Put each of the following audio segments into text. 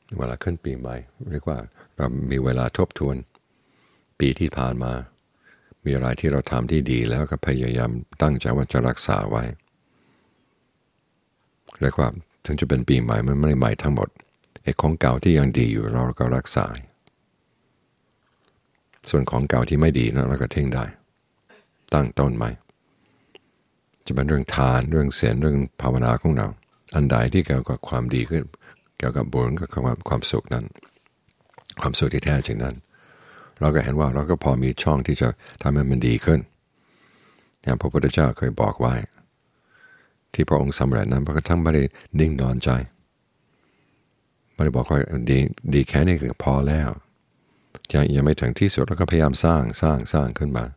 เวลาขึ้นปีใหม่เรียกว่าเรามีเวลาทบทวนปีที่ผ่านมามีอะไรที่เราทำที่ดีแล้วก็พยายามตั้งใจว่าจะรักษาไว้เรียกว่าถึงจะเป็นปีใหม่มันไม่ได้ใหม่ทั้งหมดไอ้ของเก่าที่ยังดีอยู่เราก็รักษาส่วนของเก่าที่ไม่ดีนะเราก็ทิ้งได้ตั้งต้นใหม่จะเป็นเรื่องทานเรื่องศีลเรื่องภาวนาของเราอันใดที่เกี่ยวกับความดีขึ้นเกี่ยวกับบุญกับความสุขนั้นความสุขที่แท้จริงนั้นเราก็เห็นว่าเราก็พอมีช่องที่จะทำให้มันดีขึ้นอย่างพระพุทธเจ้าเคยบอกไว้ที่พระองค์สำเร็จนั้นพระองค์ทั้งไม่ได้นิ่งนอนใจไม่ได้บอกว่าดีแค่นี้ก็พอแล้วยังไม่ถึงที่สุดเราก็พยายามสร้างขึ้นมา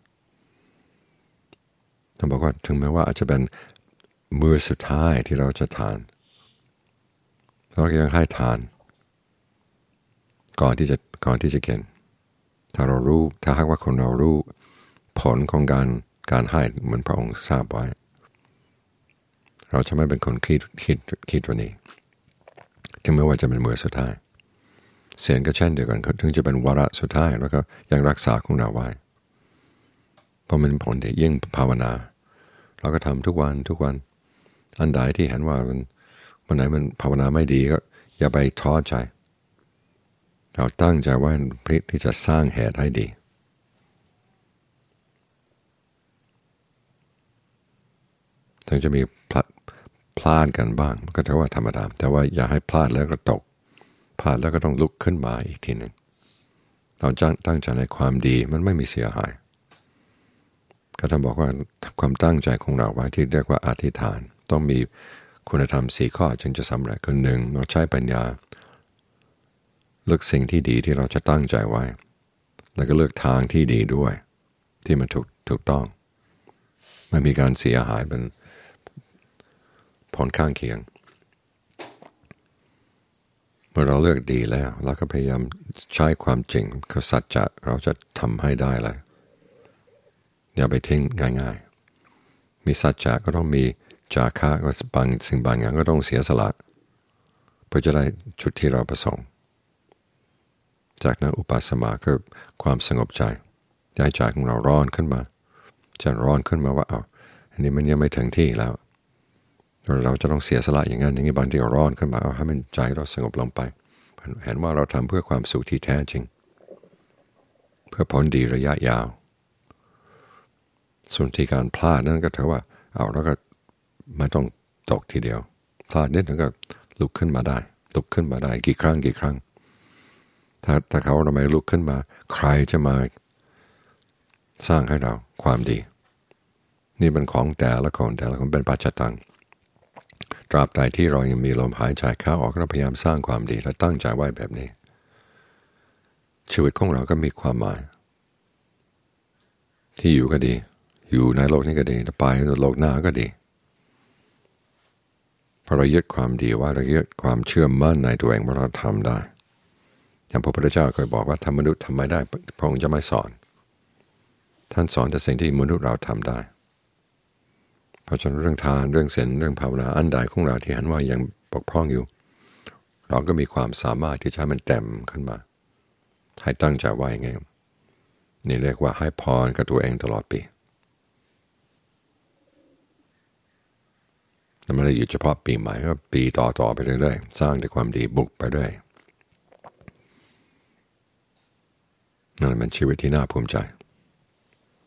ท่านบอกว่าถึงแม้ว่าอาจจะเป็นมื้อสุดท้ายที่เราจะทานเราก็ยังให้ทานก่อนที่จะกินถ้าหากว่าคนเรารู้ผลของการให้เหมือนพระองค์ทราบไว้เราจะไม่เป็นคนคิดตัวนี้ถึงแม้ว่าจะเป็นมื้อสุดท้ายเสียงก็เช่นเดียวกันถึงจะเป็นวาระสุดท้ายแล้วก็ยังรักษาของเราไว้เพราะมันผลที่ยิ่งภาวนาเราก็ทำทุกวันอันใดที่เห็นว่าวันไหนมันภาวนาไม่ดีก็อย่าไปท้อใจเราตั้งใจว่าที่จะสร้างเหตุให้ดีถึงจะมีพลาดกันบ้างก็ถือว่าธรรมดาแต่ว่าอย่าให้พลาดแล้วก็ตกพลาดแล้วก็ต้องลุกขึ้นมาอีกทีหนึ่งเราตั้งใจในความดีมันไม่มีเสียหายก็ท่านบอกว่าความตั้งใจของเราไว้ที่เรียกว่าอธิษฐานต้องมีคุณธรรม4ข้อจึงจะสำเร็จคือ1เราใช้ปัญญาเลือกสิ่งที่ดีที่เราจะตั้งใจไว้แล้วก็เลือกทางที่ดีด้วยที่มันถูกต้องไม่มีการเสียหายเป็นผลข้างเคียงเมื่อเราเลือกดีแล้วเราก็พยายามใช้ความจริงคือสัจจะเราจะทำให้ได้เลยอย่าไปทิ้งง่ายๆมีสัจจะก็ต้องมีจาคะก็บางสิ่งบางอย่างก็ต้องเสียสละเพื่อจะได้จุดที่เราประสงค์จากนั้นอุปาสมาคือความสงบใจใจของเราร้อนขึ้นมาจะร้อนขึ้นมาว่าอันนี้มันยังไม่ถึงที่แล้วเราจะต้องเสียสละอย่างนั้นอย่างนี้บางทีเราร้อนขึ้นมาให้มันใจเราสงบลงไปเห็นว่าเราทำเพื่อความสุขที่แท้จริงเพื่อผลดีระยะยาวส่วนที่การพลาดนั่นก็ถือว่าเราก็ไม่ต้องตกทีเดียวพลาดนิดนึงก็ลุกขึ้นมาได้กี่ครั้งถ้าเขาเราไม่ลุกขึ้นมาใครจะมาสร้างให้เราความดีนี่เป็นของแต่ละคนเป็นปัจจตังตราบใดที่เรายังมีลมหายใจเข้าออกเราพยายามสร้างความดีและตั้งใจไว้แบบนี้ชีวิตของเราก็มีความหมายที่อยู่ก็ดีอยู่ในโลกนี้ก็ดีไปโลกหน้าก็ดีเพราะเรายึดความดีว่าเรายึดความเชื่อมั่นในตัวเองว่าเราทำได้อย่างพระพุทธเจ้าเคยบอกว่าถ้ามนุษย์ทำไม่ได้พระองค์จะไม่สอนท่านสอนแต่สิ่งที่มนุษย์เราทำได้เพราะฉะนั้นเรื่องทานเรื่องศีลเรื่องภาวนาอันใดของเราที่เห็นว่ายังบกพร่องอยู่เราก็มีความสามารถที่จะให้มันเต็มขึ้นมาให้ตั้งใจไว้ไงนี่เรียกว่าให้พรกับตัวเองตลอดปีไม่ได้อยู่เฉพาะปีใหม่ก็ปีต่อไปเรื่อยๆสร้างแต่ความดีบุกไปเรื่อยนั่นเป็นชีวิตที่น่าภูมิใจ